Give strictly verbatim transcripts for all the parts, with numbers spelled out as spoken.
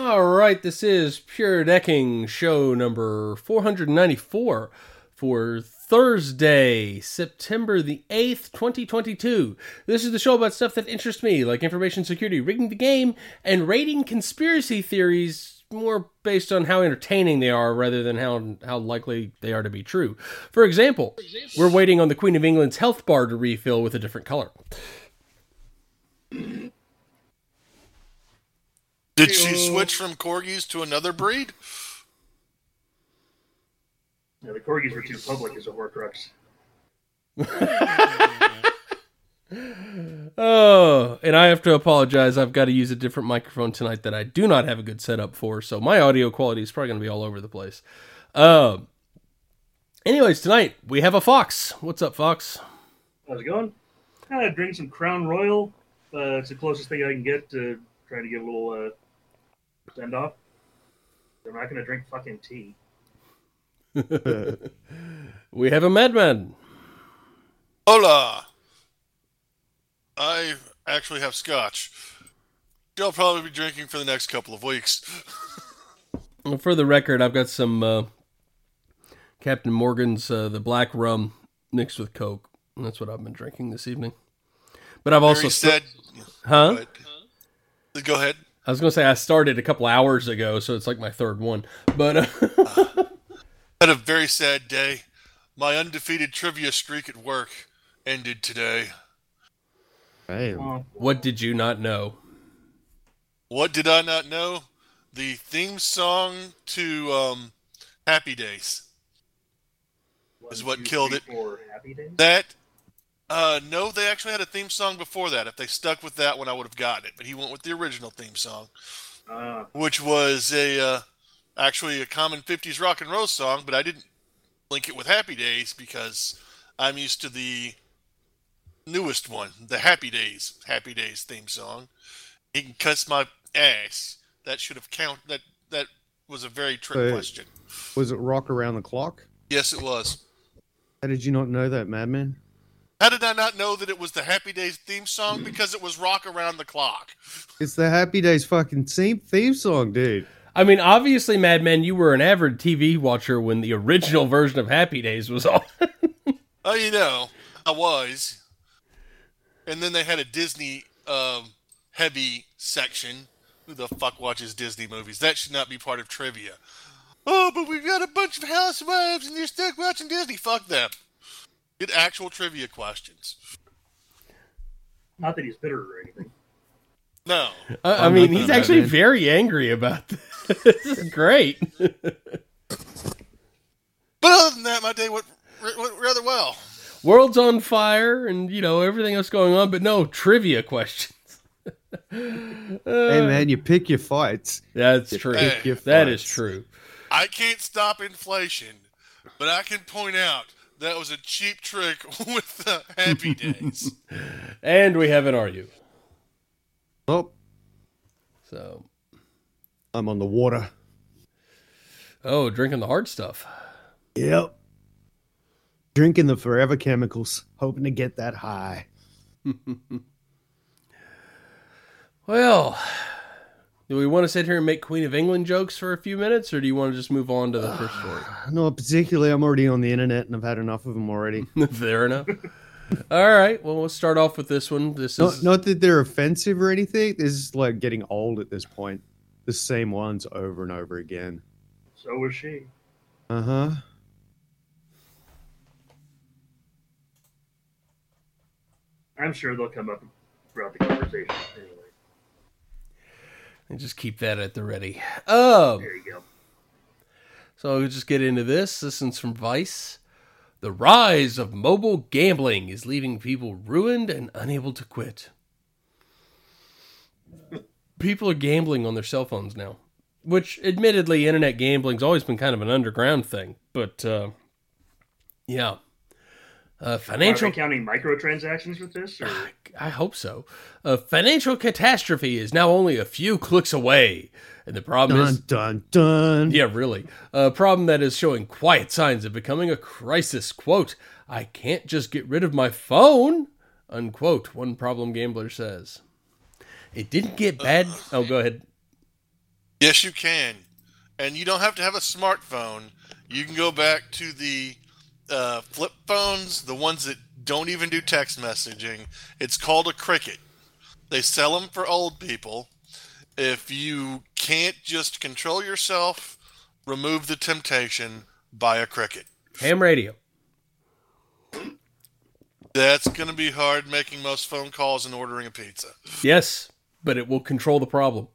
All right, this is Pure Decking show number four ninety-four for Thursday, September the eighth, twenty twenty-two. This is the show about stuff that interests me, like information security, rigging the game, and rating conspiracy theories more based on how entertaining they are rather than how, how likely they are to be true. For example, we're waiting on the Queen of England's health bar to refill with a different color. Did she switch from corgis to another breed? Yeah, the corgis were too public as a Horcrux. Oh, and I have to apologize. I've got to use a different microphone tonight that I do not have a good setup for, so my audio quality is probably going to be all over the place. Uh, anyways, tonight we have a Fox. What's up, Fox? How's it going? I drink some Crown Royal. Uh, it's the closest thing I can get to trying to give a little uh, send off. I'm not going to drink fucking tea. We have a Madman. Hola. I actually have scotch. I'll probably be drinking for the next couple of weeks. Well, for the record, I've got some uh, Captain Morgan's uh, the black rum mixed with Coke. And that's what I've been drinking this evening. But I've Very also sad. Huh? But, go ahead. I was going to say I started a couple hours ago, so it's like my third one. But uh, uh, had a very sad day. My undefeated trivia streak at work ended today. Hey, what did you not know? What did I not know? The theme song to um, Happy Days One, is what two, killed three, it. four, Happy Days? That, uh, no, they actually had a theme song before that. If they stuck with that one, I would have gotten it. But he went with the original theme song, uh. which was a uh, actually a common fifties rock and roll song, but I didn't link it with Happy Days because I'm used to the newest one, the Happy Days, Happy Days theme song. He can cuss my ass. That should have count. That that was a very trick So, question. Was it Rock Around the Clock? Yes, it was. How did you not know that, Madman? How did I not know that it was the Happy Days theme song? Because it was Rock Around the Clock. It's the Happy Days fucking theme, theme song, dude. I mean, obviously, Madman, you were an avid T V watcher when the original version of Happy Days was on. Oh, you know, I was. And then they had a Disney um, heavy section. Who the fuck watches Disney movies? That should not be part of trivia. Oh, but we've got a bunch of housewives and you're stuck watching Disney. Fuck them. Get actual trivia questions. Not that he's bitter or anything. No. Uh, I mean, he's actually very angry about this. This is great. But other than that, my day went, went rather well. World's on fire and, you know, everything else going on, but no, trivia questions. uh, Hey, man, you pick your fights. That's You true. pick your That is fights. true. I can't stop inflation, but I can point out that was a cheap trick with the Happy Days. And we have an R U. Oh, So, I'm on the water. oh, drinking the hard stuff. Yep. Drinking the forever chemicals, hoping to get that high. Well, do we want to sit here and make Queen of England jokes for a few minutes, or do you want to just move on to the first story? Not particularly. I'm already on the internet and I've had enough of them already. Fair enough. All right. Well, we'll start off with this one. This Not, is not that they're offensive or anything. This is like getting old at this point. The same ones over and over again. So was she. Uh huh. I'm sure they'll come up throughout the conversation anyway. and just keep that at the ready. Um, There you go. So we'll just get into this. This one's from Vice. The rise of mobile gambling is leaving people ruined and unable to quit. People are gambling on their cell phones now, which admittedly, internet gambling's always been kind of an underground thing. But uh, yeah, uh, financial. Are they counting microtransactions with this? Or? I hope so. A financial catastrophe is now only a few clicks away, and the problem Dun, is dun, dun. Yeah, really. A problem that is showing quiet signs of becoming a crisis. Quote, I can't just get rid of my phone, unquote, one problem gambler says. It didn't get bad. Oh, go ahead. Yes, you can. And you don't have to have a smartphone. You can go back to the uh, flip phones, the ones that don't even do text messaging. It's called a Cricket. They sell them for old people. If you can't just control yourself, remove the temptation, buy a Cricket. Ham radio. That's going to be hard making most phone calls and ordering a pizza. Yes, but it will control the problem.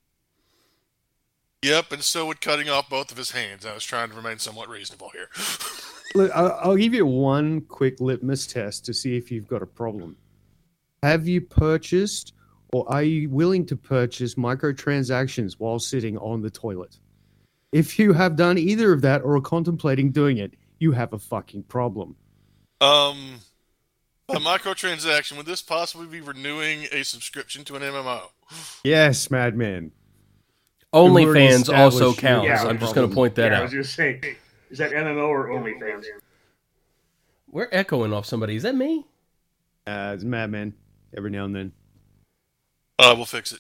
Yep, and so would cutting off both of his hands. I was trying to remain somewhat reasonable here. Look, I'll, I'll give you one quick litmus test to see if you've got a problem. Have you purchased or are you willing to purchase microtransactions while sitting on the toilet? If you have done either of that or are contemplating doing it, you have a fucking problem. Um, a microtransaction, would this possibly be renewing a subscription to an M M O? Yes, madman. OnlyFans also established you counts. have a I'm just going to problem. point that yeah, I out. was just saying, is that M M O or OnlyFans? We're echoing off somebody. Is that me? Uh, it's madman every now and then. Uh, we'll fix it.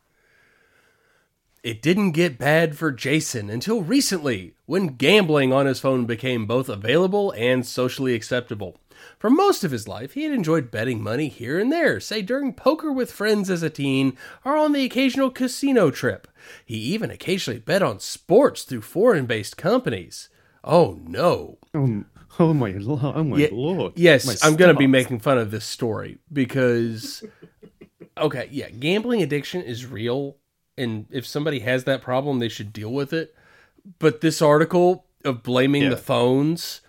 It didn't get bad for Jason until recently, when gambling on his phone became both available and socially acceptable. For most of his life, he had enjoyed betting money here and there, say during poker with friends as a teen, or on the occasional casino trip. He even occasionally bet on sports through foreign-based companies. Oh no. Oh, oh my, lo- oh my Ye- lord. Yes, My I'm going to be stomach. making fun of this story because, okay, yeah, gambling addiction is real. And if somebody has that problem, they should deal with it. But this article of blaming Yeah. the phones,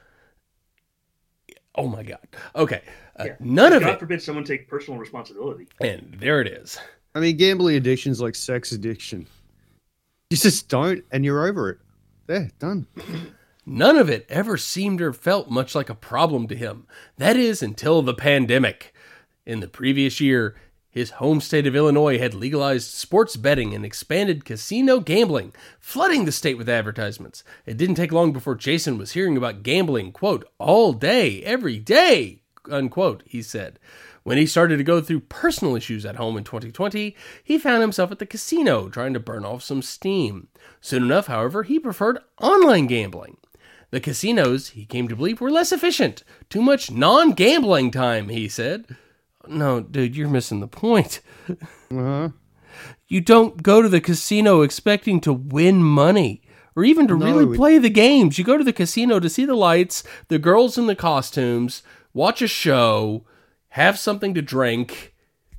oh my God. Okay, uh, Yeah. none of God it. forbid someone take personal responsibility. And there it is. I mean, gambling addiction is like sex addiction. You just don't, and you're over it. There, done. None of it ever seemed or felt much like a problem to him. That is, until the pandemic. In the previous year, his home state of Illinois had legalized sports betting and expanded casino gambling, flooding the state with advertisements. It didn't take long before Jason was hearing about gambling, quote, all day, every day, unquote, he said. When he started to go through personal issues at home in twenty twenty, he found himself at the casino trying to burn off some steam. Soon enough, however, he preferred online gambling. The casinos, he came to believe, were less efficient. Too much non-gambling time, he said. No, dude, you're missing the point. Uh-huh. You don't go to the casino expecting to win money or even to No, really it- play the games. You go to the casino to see the lights, the girls in the costumes, watch a show, have something to drink.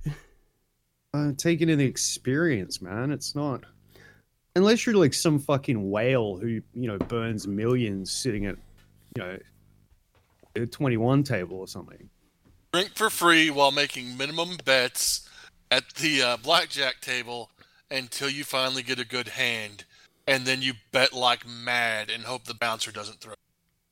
Uh, taking in the experience, man. It's not. Unless you're like some fucking whale who, you know, burns millions sitting at, you know, a twenty-one table or something. Drink for free while making minimum bets at the uh, blackjack table until you finally get a good hand. And then you bet like mad and hope the bouncer doesn't throw.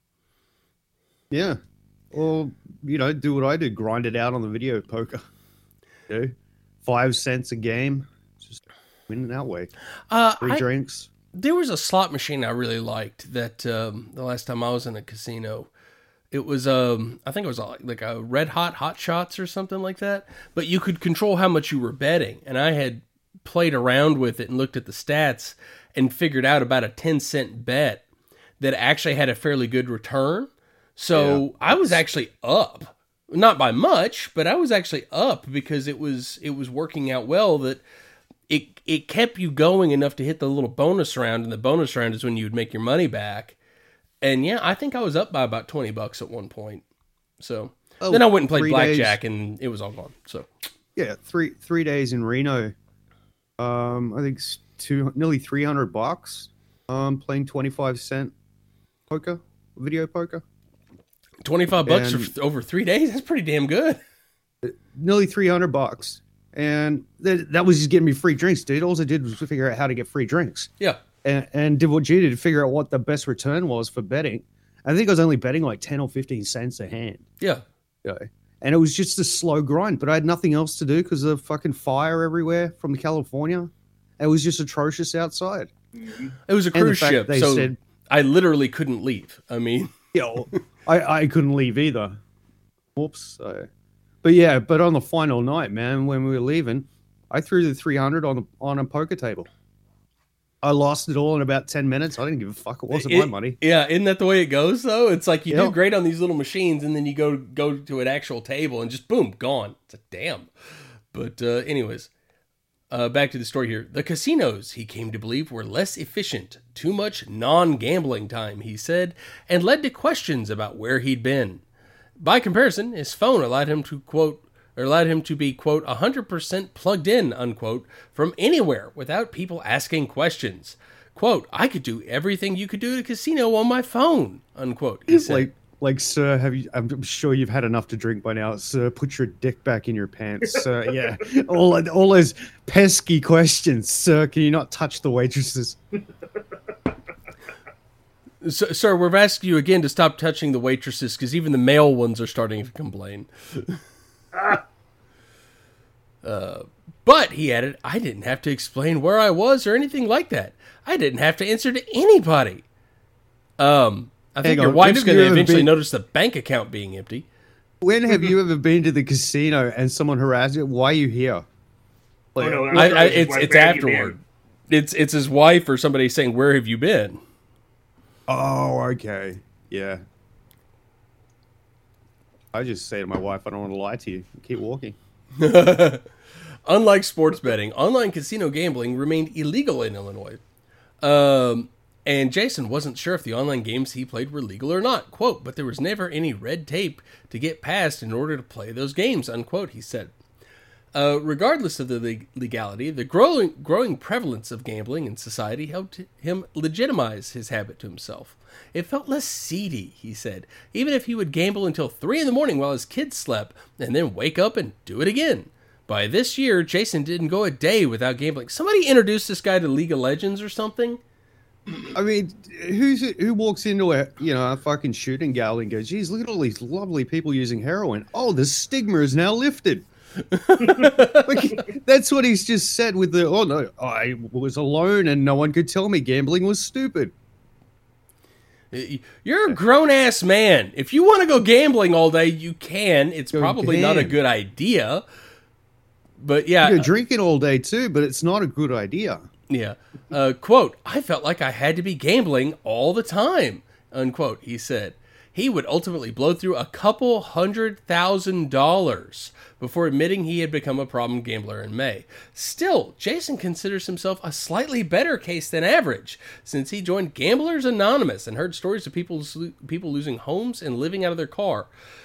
Yeah. Or, you know, do what I did, grind it out on the video poker. You know, five cents a game. Just win it that way. Uh, Free I, drinks. there was a slot machine I really liked that um, the last time I was in a casino. It was, um, I think it was like, like a Red Hot Hot Shots or something like that. But you could control how much you were betting. And I had played around with it and looked at the stats and figured out about a ten cent bet that actually had a fairly good return. So Yeah. I was actually up. Not by much, but I was actually up because it was it was working out well that it it kept you going enough to hit the little bonus round, and the bonus round is when you would make your money back. And yeah, I think I was up by about twenty bucks at one point. So Oh, then I went and played three blackjack, days. and it was all gone. So Yeah, three three days in Reno. Um, I think it's two nearly three hundred bucks. Um, playing twenty five cent poker, video poker. twenty-five bucks And- for over three days, that's pretty damn good. Nearly three hundred bucks, and that that was just getting me free drinks, dude. All I did was figure out how to get free drinks, Yeah. and, and did what you did to figure out what the best return was for betting. I think I was only betting like ten or fifteen cents a hand. Yeah. You know? And it was just a slow grind, but I had nothing else to do because of fucking fire everywhere from California. It was just atrocious outside. It was a And the cruise fact ship, they so said- I literally couldn't leave. I mean, Yeah, well, I, I couldn't leave either. Whoops. So. But yeah, but on the final night, man, when we were leaving, I threw the three hundred on the, on a poker table. I lost it all in about ten minutes. I didn't give a fuck. It wasn't It- my money. Yeah, isn't that the way it goes though? It's like you do Yep. great on these little machines, and then you go go to an actual table, and just boom, gone. It's a damn. But uh, anyways, uh, back to the story here. The casinos, he came to believe, were less efficient, too much non-gambling time, he said, and led to questions about where he'd been. By comparison, his phone allowed him to quote or allowed him to be quote one hundred percent plugged in unquote from anywhere without people asking questions. Quote, I could do everything you could do at a casino on my phone, unquote. He said. Like, like, sir, have you? I'm sure you've had enough to drink by now, sir. Put your dick back in your pants, sir. Yeah, all all those pesky questions, sir. Can you not touch the waitresses? So, sir, we've asked you again to stop touching the waitresses because even the male ones are starting to complain. uh, but, he added, I didn't have to explain where I was or anything like that. I didn't have to answer to anybody. Um, I think Hang your on, wife's when have going you to ever eventually been- notice the bank account being empty. When have you ever been to the casino and someone harassed you? Why are you here? Oh, no, I, I, his it's wife, it's "Where have you afterward. been?" It's it's his wife or somebody saying, where have you been? Oh, okay, yeah. I just say to my wife, I don't want to lie to you. Keep walking. Unlike sports betting, online casino gambling remained illegal in Illinois. Um, and Jason wasn't sure if the online games he played were legal or not. Quote, but there was never any red tape to get past in order to play those games, unquote, he said. Uh, regardless of the leg- legality, the growing growing prevalence of gambling in society helped him legitimize his habit to himself. It felt less seedy, he said, even if he would gamble until three in the morning while his kids slept, and then wake up and do it again. By this year, Jason didn't go a day without gambling. Somebody introduced this guy to League of Legends or something. I mean, who's who walks into a you know a fucking shooting gallery and goes, "Geez, look at all these lovely people using heroin. Oh, the stigma is now lifted." Like, that's what he's just said with the. Oh no, I was alone and no one could tell me gambling was stupid. You're a grown-ass man. If you want to go gambling all day, you can. It's Go probably not a gam. good idea. But yeah, You're drinking all day too, but it's not a good idea. yeah. Uh, quote, I felt like I had to be gambling all the time, unquote, he said. He would ultimately blow through a couple hundred thousand dollars before admitting he had become a problem gambler in May. Still, Jason considers himself a slightly better case than average, since he joined Gamblers Anonymous and heard stories of people people losing homes and living out of their car.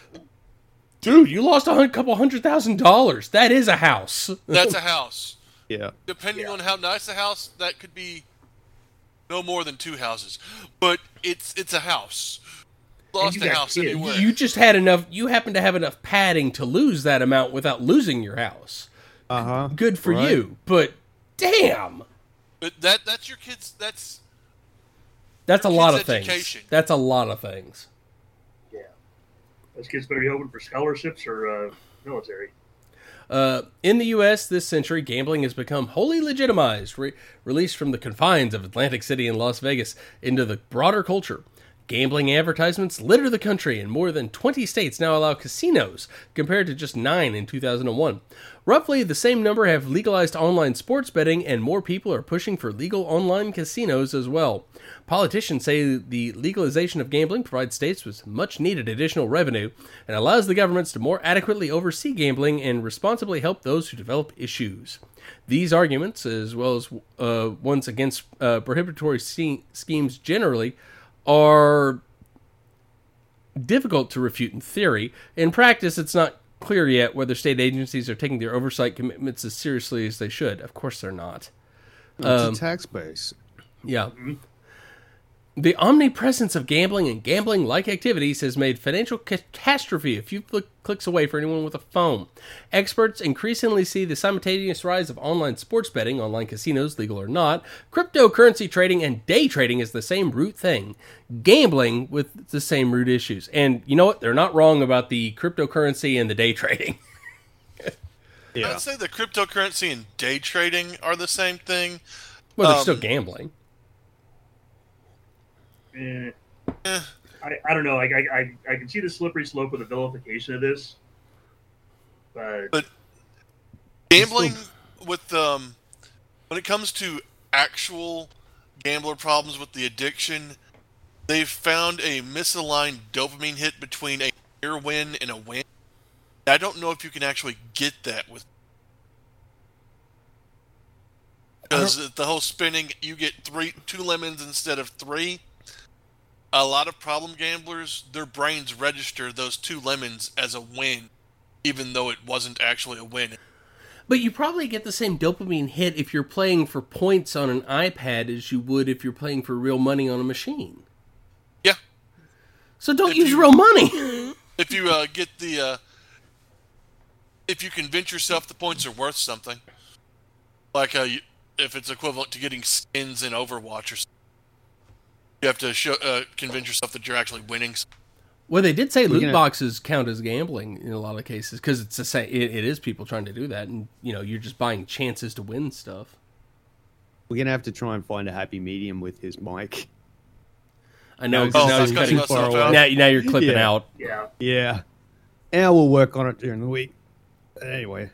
Dude, you lost a hun- couple hundred thousand dollars. That is a house. That's a house. Yeah. Depending on how nice the house, that could be no more than two houses. But it's it's a house. Lost you a got house kids. anyway. You just had enough, you happen to have enough padding to lose that amount without losing your house. Uh huh. Good for Right. you. But damn. But that that's your kids. That's That's a Your lot kid's of things. education. That's a lot of things. Yeah. Those kids better be hoping for scholarships or uh, military. Uh, in the U S this century, gambling has become wholly legitimized, re- released from the confines of Atlantic City and Las Vegas into the broader culture. Gambling advertisements litter the country, and more than twenty states now allow casinos, compared to just nine in two thousand one. Roughly the same number have legalized online sports betting, and more people are pushing for legal online casinos as well. Politicians say the legalization of gambling provides states with much-needed additional revenue and allows the governments to more adequately oversee gambling and responsibly help those who develop issues. These arguments, as well as uh, ones against uh, prohibitory se- schemes generally, are difficult to refute in theory. In practice, it's not clear yet whether state agencies are taking their oversight commitments as seriously as they should. Of course they're not. It's Um, a tax base. Yeah. The omnipresence of gambling and gambling-like activities has made financial catastrophe a few cl- clicks away for anyone with a phone. Experts increasingly see the simultaneous rise of online sports betting, online casinos, legal or not, cryptocurrency trading, and day trading as the same root thing. Gambling with the same root issues. And you know what? They're not wrong about the cryptocurrency and the day trading. Yeah. I'd say the cryptocurrency and day trading are the same thing. Well, they're Um, still gambling. Eh. Eh. I, I don't know. Like, I, I I can see the slippery slope of the vilification of this, but But gambling with um, when it comes to actual gambler problems with the addiction, they've found a misaligned dopamine hit between a near win and a win. I don't know if you can actually get that with, because the whole spinning, you get three, two lemons instead of three. A lot of problem gamblers, their brains register those two lemons as a win, even though it wasn't actually a win. But you probably get the same dopamine hit if you're playing for points on an iPad as you would if you're playing for real money on a machine. Yeah. So don't If use you- real money. If you uh, get the, uh, if you convince yourself the points are worth something, like uh, you, if it's equivalent to getting skins in Overwatch or something, you have to show, uh, convince yourself that you're actually winning. Well, they did say loot gonna- boxes count as gambling in a lot of cases because it's a, it, it is people trying to do that, and you know you're just buying chances to win stuff. We're gonna have to try and find a happy medium with his mic. I know Oh, because Oh, now that's you're cutting cutting myself far out. now, now you're clipping Yeah. out. Yeah. Yeah, and we'll work on it during the week. Anyway,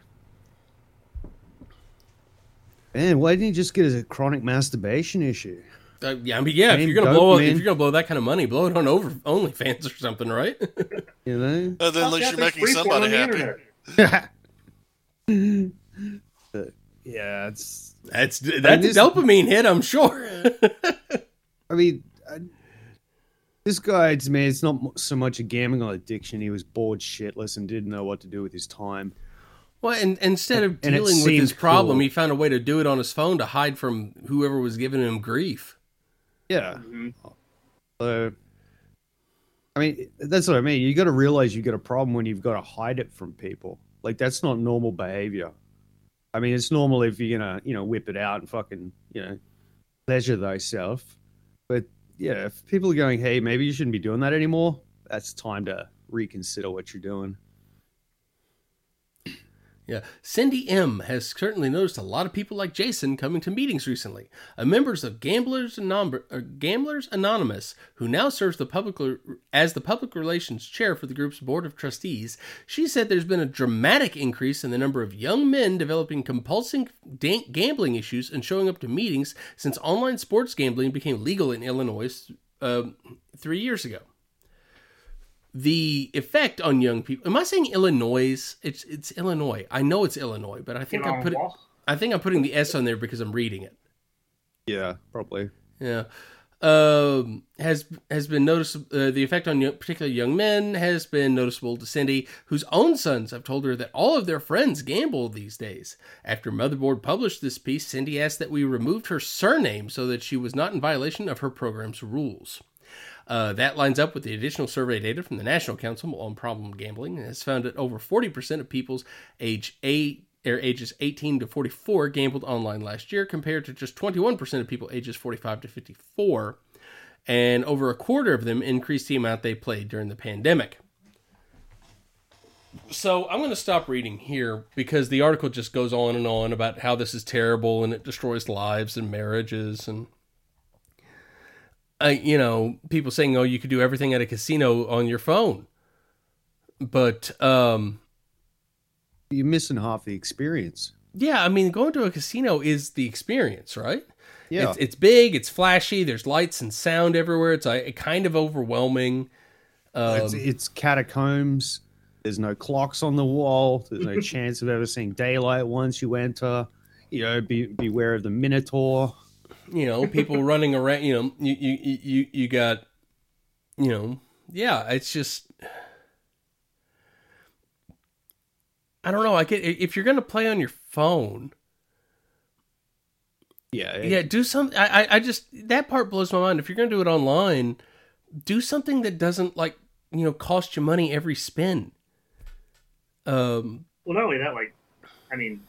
man, why didn't you just get a chronic masturbation issue? Uh, yeah, I mean, yeah. If Same you're gonna blow, dopamine. if you're gonna blow that kind of money, blow it on over OnlyFans or something, right? You know? Uh, then at least Yeah, you're there's making free porn somebody on the happy. internet. Uh, yeah, it's. That's that's this- a dopamine hit, I'm sure. I mean, I, this guy, it's, man, it's not mo- so much a gambling addiction. He was bored shitless and didn't know what to do with his time. Well, and instead of And it dealing with his seemed problem, cool. he found a way to do it on his phone to hide from whoever was giving him grief. Yeah. Mhm. So, I mean, that's what I mean. You got to realize you got a problem when you've got to hide it from people. Like, that's not normal behavior. I mean, it's normal if you're gonna, you know, whip it out and fucking, you know, pleasure thyself. But yeah, if people are going, hey, maybe you shouldn't be doing that anymore, that's time to reconsider what you're doing. Yeah. Cindy M. has certainly noticed a lot of people like Jason coming to meetings recently. A members of Gamblers, Anom- uh, Gamblers Anonymous, who now serves the public as the public relations chair for the group's board of trustees, she said there's been a dramatic increase in the number of young men developing compulsive da- gambling issues and showing up to meetings since online sports gambling became legal in Illinois uh, three years ago. The effect on young people. Am I saying Illinois? It's it's Illinois. I know it's Illinois, but I think I'm putting Illinois. I think I'm putting the S on there because I'm reading it. Yeah, probably. Yeah, um, has has been noticeable. Uh, the effect on young, particularly young men has been noticeable to Cindy, whose own sons have told her that all of their friends gamble these days. After Motherboard published this piece, Cindy asked that we removed her surname so that she was not in violation of her program's rules. Uh, that lines up with the additional survey data from the National Council on Problem Gambling, and has found that over forty percent of people's age eight, or ages eighteen to forty-four gambled online last year, compared to just twenty-one percent of people ages forty-five to fifty-four, and over a quarter of them increased the amount they played during the pandemic. So I'm going to stop reading here because the article just goes on and on about how this is terrible and it destroys lives and marriages and I, you know, people saying, "Oh, you could do everything at a casino on your phone," but um, You're missing half the experience. yeah, I mean, going to a casino is the experience, right? Yeah. It's, it's big, it's flashy, there's lights and sound everywhere. It's like kind of overwhelming. Um, it's, it's catacombs. There's no clocks on the wall. There's no chance of ever seeing daylight once you enter. You know, be beware of the Minotaur. you know, people running around. You know, you you you you got, you know, yeah. It's just, I don't know. I get if you're gonna play on your phone. Yeah, it- Yeah, do some. I, I, I just that part blows my mind. If you're gonna do it online, do something that doesn't like you know cost you money every spin. Um, Well, not only that, like, I mean,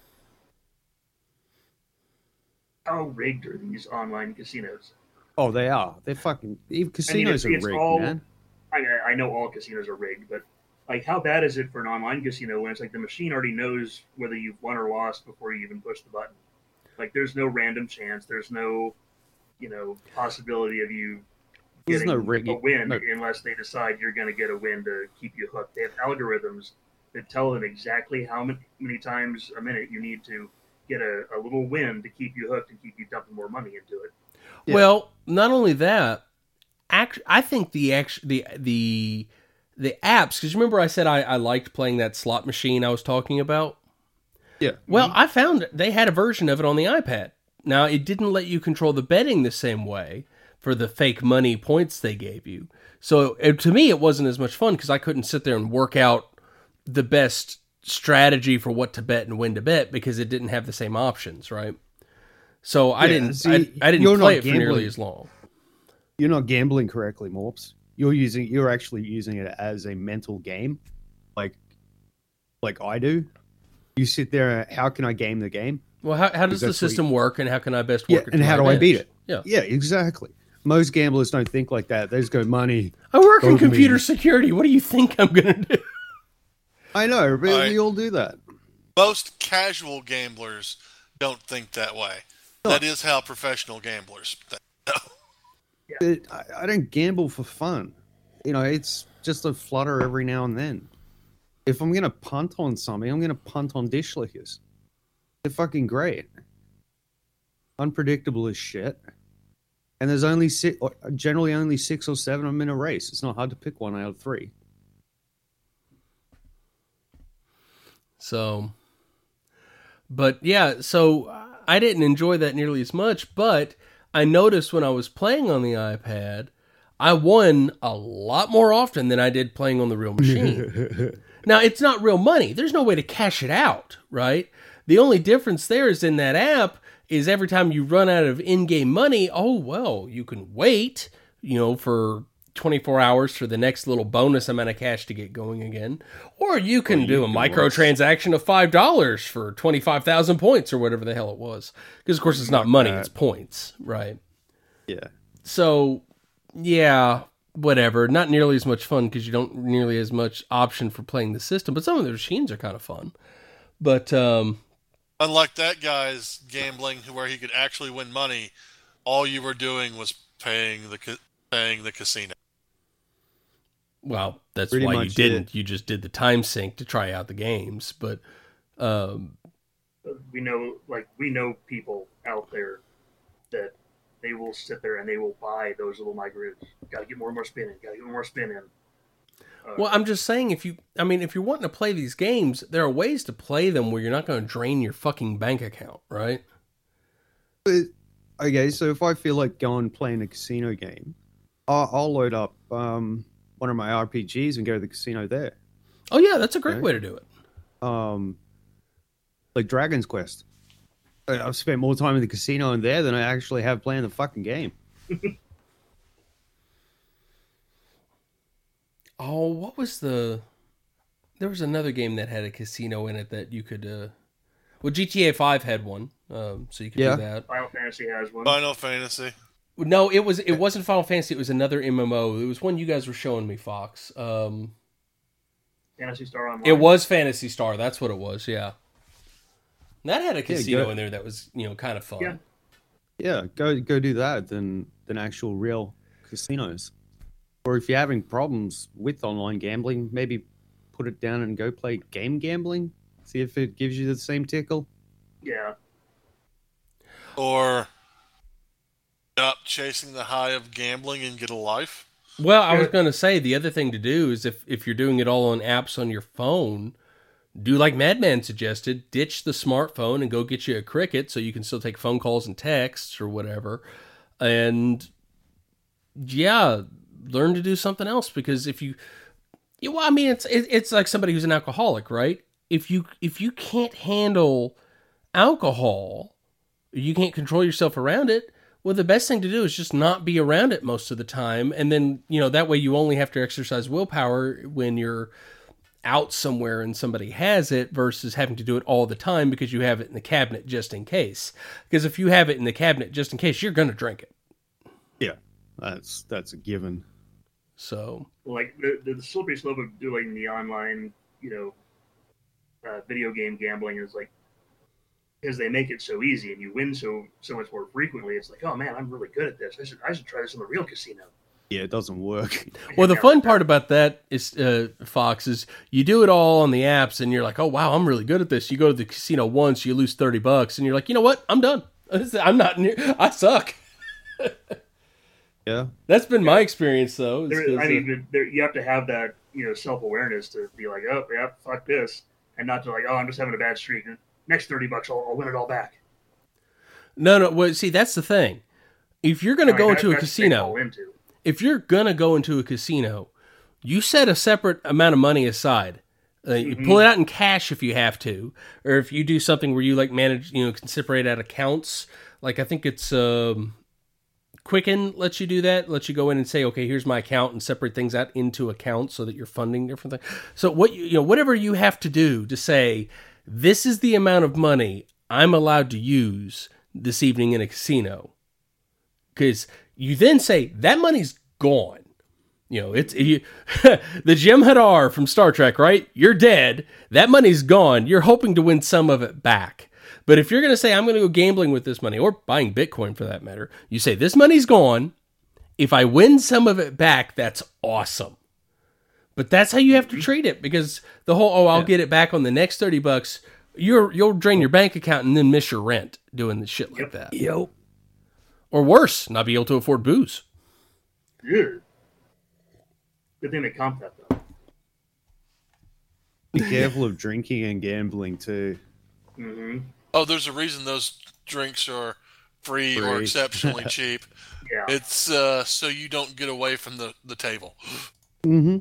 how rigged are these online casinos? Oh, they are. They're fucking. Even casinos it's- are it's rigged, all- man. I I know all casinos are rigged, but like, how bad is it for an online casino when it's like the machine already knows whether you've won or lost before you even push the button? Like, there's no random chance. There's no, you know, possibility of you There's getting no rig- a win no- unless they decide you're going to get a win to keep you hooked. They have algorithms that tell them exactly how many, many times a minute you need to get a, a little win to keep you hooked and keep you dumping more money into it. Yeah. Well, not only that, act, I think the act, the the the apps, because remember I said I, I liked playing that slot machine I was talking about? Yeah. Well, I found they had a version of it on the iPad. Now, it didn't let you control the betting the same way for the fake money points they gave you. So it, to me, it wasn't as much fun because I couldn't sit there and work out the best strategy for what to bet and when to bet because it didn't have the same options, right? So I Yeah, didn't see, I, I didn't you're play not it for nearly gambling. as long. You're not gambling correctly, Morps. You're using you're actually using it as a mental game, like like I do. You sit there. How can I game the game? Well, how, how does the That's what system work and how can I best Yeah, work it? and to how my do I beat advantage? it? Yeah. Yeah, exactly. Most gamblers don't think like that. They just go money. I work in Dopamine. computer security. What do you think I'm going to do? I know, but Right. we all do that. Most casual gamblers don't think that way. That is how professional gamblers think. But I, I don't gamble for fun. You know, it's just a flutter every now and then. If I'm gonna punt on something, I'm gonna punt on dish lickers. They're fucking great. Unpredictable as shit. And there's only six, generally only six or seven of them in a race. It's not hard to pick one out of three. So, but yeah, so I didn't enjoy that nearly as much, but I noticed when I was playing on the iPad, I won a lot more often than I did playing on the real machine. Now, it's not real money. There's no way to cash it out, right? The only difference there is in that app is every time you run out of in-game money, oh, well, you can wait, you know, for twenty-four hours for the next little bonus amount of cash to get going again. Or you can Or you do a can microtransaction of five dollars for twenty-five thousand points or whatever the hell it was. Because, of course, it's not money, it's points, right? Yeah. So, yeah, whatever. Not nearly as much fun because you don't nearly as much option for playing the system. But some of the machines are kind of fun. But, um... Unlike that guy's gambling, where he could actually win money, all you were doing was paying the ca- paying the casino. Well, that's Pretty why you much didn't. it. You just did the time sync to try out the games. But, um... We know, like, we know people out there that they will sit there and they will buy those little micros. Got to get more and more spin in. Got to get more spin in. Uh, Well, I'm just saying, if you, I mean, if you're wanting to play these games, there are ways to play them where you're not going to drain your fucking bank account, right? But, okay, so if I feel like going and playing a casino game, I'll, I'll load up um, one of my R P Gs and go to the casino there. Oh yeah, that's a great Right. way to do it. Um, like Dragon's Quest. I- I've spent more time in the casino and there than I actually have playing the fucking game. Oh, what was the? There was another game that had a casino in it that you could. Uh... Well, G T A five had one, um, so you could Yeah. do that. Final Fantasy has one. Final Fantasy. No, it was it wasn't Final Fantasy. It was another M M O. It was one you guys were showing me, Fox. Um, Fantasy Star Online. it was Fantasy Star. That's what it was. Yeah, and that had a casino go- in there that was you know kind of fun. Yeah. Yeah, go go do that than than actual real casinos. Or if you're having problems with online gambling, maybe put it down and go play game gambling. See if it gives you the same tickle. Yeah. Or stop chasing the high of gambling and get a life. Well, I was Yeah. going to say the other thing to do is if if you're doing it all on apps on your phone, do like Madman suggested, ditch the smartphone and go get you a Cricket so you can still take phone calls and texts or whatever. And yeah, learn to do something else because if you, you well, I mean, it's it, it's like somebody who's an alcoholic, right? If you if you can't handle alcohol, you can't control yourself around it. Well, the best thing to do is just not be around it most of the time, and then you know that way you only have to exercise willpower when you're out somewhere and somebody has it versus having to do it all the time because you have it in the cabinet just in case. Because if you have it in the cabinet just in case, you're going to drink it. Yeah, that's that's a given. So, Like the, the slippery slope of doing the online, you know, uh, video game gambling is like because they make it so easy and you win so so much more frequently. It's like, oh man, I'm really good at this. I should I should try this in the real casino. Yeah, it doesn't work. Well, the fun part about that is, uh, Fox, is you do it all on the apps, and you're like, oh, wow, I'm really good at this. You go to the casino once, you lose thirty bucks, and you're like, you know what? I'm done. I'm not near, I suck. Yeah. That's been my experience, though. There, It's 'cause, I uh, mean, there, you have to have that, you know, self-awareness to be like, oh, yeah, fuck this. And not to like, oh, I'm just having a bad streak. Next thirty bucks, I'll, I'll win it all back. no, no, well, see, that's the thing. If you're going to Like, go that- into a that's what they casino, fall into. if you're going to go into a casino, you set a separate amount of money aside. Uh, you Mm-hmm. pull it out in cash if you have to, or if you do something where you like manage, you know, can separate out accounts. Like I think it's um, Quicken lets you do that. Lets you go in and say, okay, here's my account, and separate things out into accounts so that you're funding different things. So what you, you know, whatever you have to do to say, this is the amount of money I'm allowed to use this evening in a casino, because you then say that money's gone. You know, it's you, the Jem'Hadar from Star Trek, right? You're dead. That money's gone. You're hoping to win some of it back. But if you're going to say, I'm going to go gambling with this money, or buying Bitcoin for that matter, you say, this money's gone. If I win some of it back, that's awesome. But that's how you have to treat it, because the whole, oh, I'll Yeah. get it back on the next thirty bucks, you're, you'll drain your bank account and then miss your rent doing the shit like that. Yep. Or worse, not be able to afford booze. Yeah. Good thing they comp that, though. Be careful of drinking and gambling too. Mm-hmm. Oh, there's a reason those drinks are free, or Free. exceptionally cheap. Yeah. It's uh, so you don't get away from the, the table. Mm-hmm.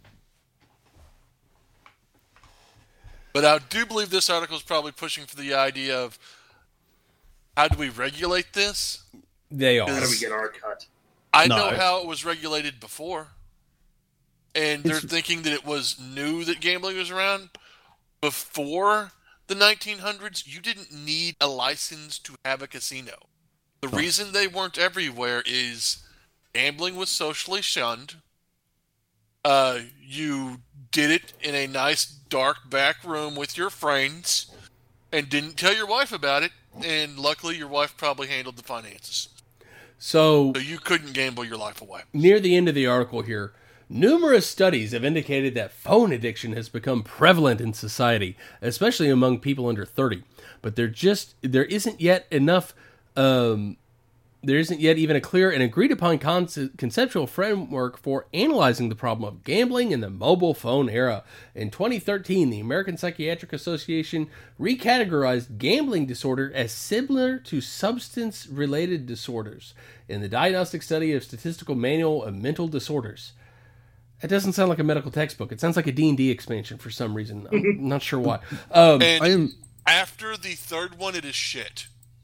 But I do believe this article is probably pushing for the idea of how do we regulate this? They are. How do we get our cut? I No. know how it was regulated before. And they're It's- thinking that it was new that gambling was around. Before the nineteen hundreds, you didn't need a license to have a casino. The reason they weren't everywhere is gambling was socially shunned. Uh, you did it in a nice dark back room with your friends and didn't tell your wife about it. And luckily, your wife probably handled the finances. So, So you couldn't gamble your life away. near the end of the article here, numerous studies have indicated that phone addiction has become prevalent in society, especially among people under thirty. But there just there isn't yet enough. Um, there isn't yet even a clear and agreed upon conce- conceptual framework for analyzing the problem of gambling in the mobile phone era. In twenty thirteen, the American Psychiatric Association recategorized gambling disorder as similar to substance-related disorders in the Diagnostic Study of Statistical Manual of Mental Disorders. It doesn't sound like a medical textbook. It sounds like a D and D expansion for some reason. I'm not sure why. Um, And I am. after the third one, it is shit.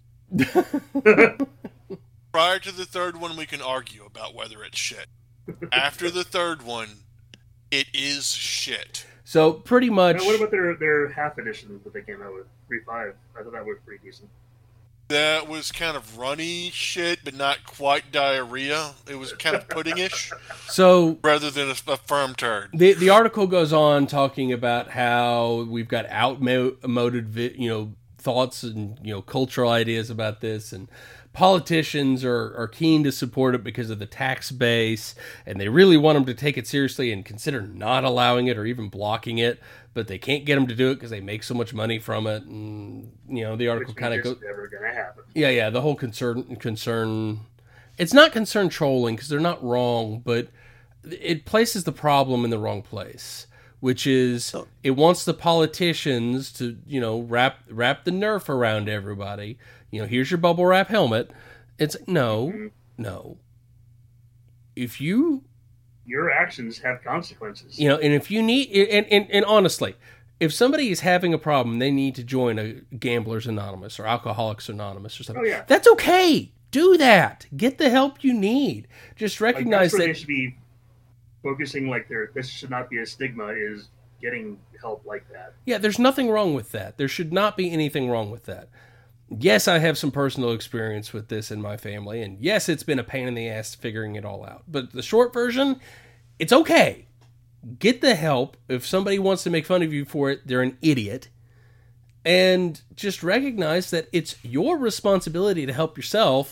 Prior to the third one, we can argue about whether it's shit. After the third one, it is shit. so pretty much, Now, what about their, their half edition that they came out with? three point five. I thought that was pretty decent. That was kind of runny shit, but not quite diarrhea. It was kind of puddingish so rather than a, a firm turd. the the article goes on talking about how we've got outmoded, vi- you know, thoughts and you know cultural ideas about this, and politicians are, are keen to support it because of the tax base, and they really want them to take it seriously and consider not allowing it or even blocking it, but they can't get them to do it because they make so much money from it. And you know, the article Which kind of means goes, it's never going to happen. yeah, yeah, the whole concern concern. It's not concern trolling because they're not wrong, but it places the problem in the wrong place, which is it wants the politicians to, you know, wrap wrap the Nerf around everybody. You know, here's your bubble wrap helmet. It's no, no. If you, Your actions have consequences. you know, and if you need, and, and, and honestly, if somebody is having a problem, they need to join a Gamblers Anonymous or Alcoholics Anonymous or something. Oh, yeah. That's okay. Do that. Get the help you need. Just Like, recognize that's where they that. should be focusing. Like, there, this should not be a stigma. Is getting help like that. Yeah, there's nothing wrong with that. There should not be anything wrong with that. Yes, I have some personal experience with this in my family, and yes, it's been a pain in the ass figuring it all out. But the short version, it's okay. Get the help. If somebody wants to make fun of you for it, they're an idiot. And just recognize that it's your responsibility to help yourself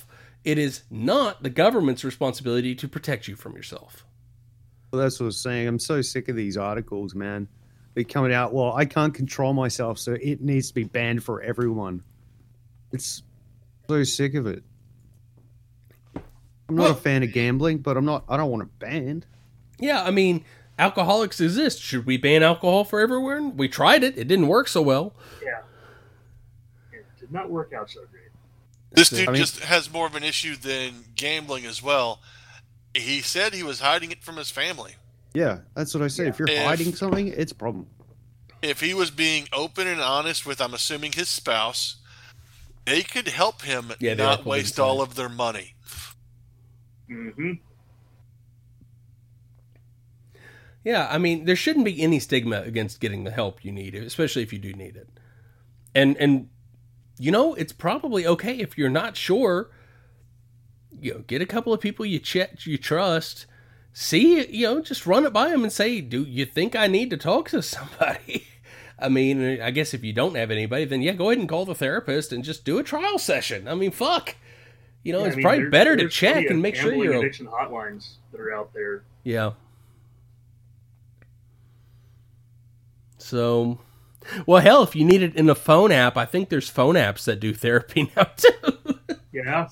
It is not the government's responsibility to protect you from yourself. Well, that's what I was saying. I'm so sick of these articles, man. They're coming out, well, I can't control myself, so it needs to be banned for everyone. It's so sick of it. I'm not Well- a fan of gambling, but I'm not, I don't want it banned. Yeah, I mean, alcoholics exist. Should we ban alcohol for everyone? We tried it. It didn't work so well. Yeah. It did not work out so great. This I dude mean- just has more of an issue than gambling as well. He said he was hiding it from his family. Yeah, that's what I say. If you're If- hiding something, it's a problem. If he was being open and honest with, I'm assuming, his spouse, they could help him Yeah, they are not pulling waste aside. all of their money. Mm-hmm. Yeah, I mean, there shouldn't be any stigma against getting the help you need, especially if you do need it. And and you know, it's probably okay if you're not sure. You know, get a couple of people you ch- you trust. See, you know, just run it by them and say, "Do you think I need to talk to somebody?" I mean, I guess if you don't have anybody, then yeah, go ahead and call the therapist and just do a trial session. I mean, fuck. You know, Yeah, it's I mean, probably there- better to there's check plenty and of make sure gambling you're okay. addiction hotlines that are out there. Yeah. So, well, hell, if you need it in a phone app, I think there's phone apps that do therapy now too. Yeah.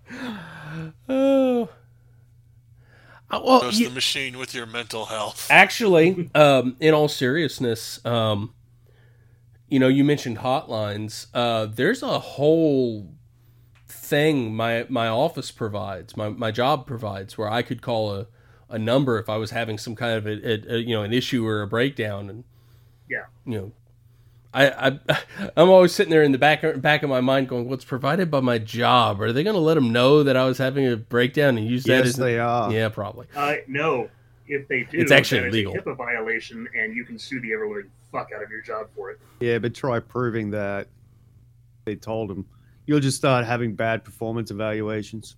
Oh. Uh, well, Trust you- the machine with your mental health. actually, um, in all seriousness, um, you know, you mentioned hotlines. Uh, there's a whole thing my my office provides, my my job provides, where I could call a, a number if I was having some kind of a, a, a you know an issue or a breakdown, and Yeah. you know, I, I I'm always sitting there in the back back of my mind going, what's provided by my job? Are they going to let them know that I was having a breakdown and use that Yes, as they are. Yeah, probably. Uh, no. If they do, It's actually then illegal. It's a HIPAA violation, and you can sue the ever living fuck out of your job for it. Yeah, but try proving that they told him. You'll just start having bad performance evaluations.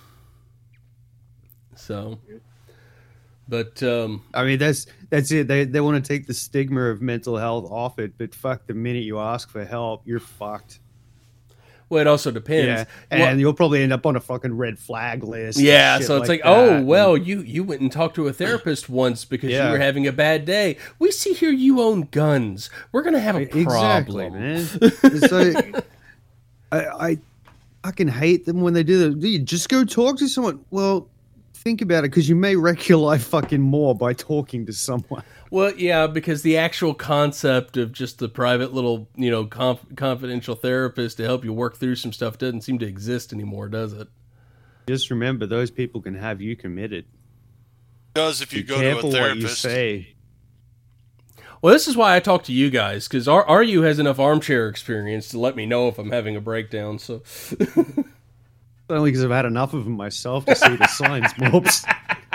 So, but um, I mean, that's that's it. They they want to take the stigma of mental health off it, but fuck, the minute you ask for help, you're fucked. well, it also depends. Yeah, and Well, you'll probably end up on a fucking red flag list. and yeah, shit so it's like, that. oh, And- well, you you went and talked to a therapist once because Yeah. you were having a bad day. We see here you own guns. We're gonna have a exactly, problem. man. It's like, I I fucking hate them when they do that. Dude, just go talk to someone. Well, think about it, because you may wreck your life fucking more by talking to someone. Well, yeah, because the actual concept of just the private little, you know, conf- confidential therapist to help you work through some stuff doesn't seem to exist anymore, does it? Just remember, those people can have you committed. Because if you Be go to a careful what you therapist, say. Well, this is why I talk to you guys, because R- RU has enough armchair experience to let me know if I'm having a breakdown. So, Only because I've had enough of them myself to see the signs. Whoops.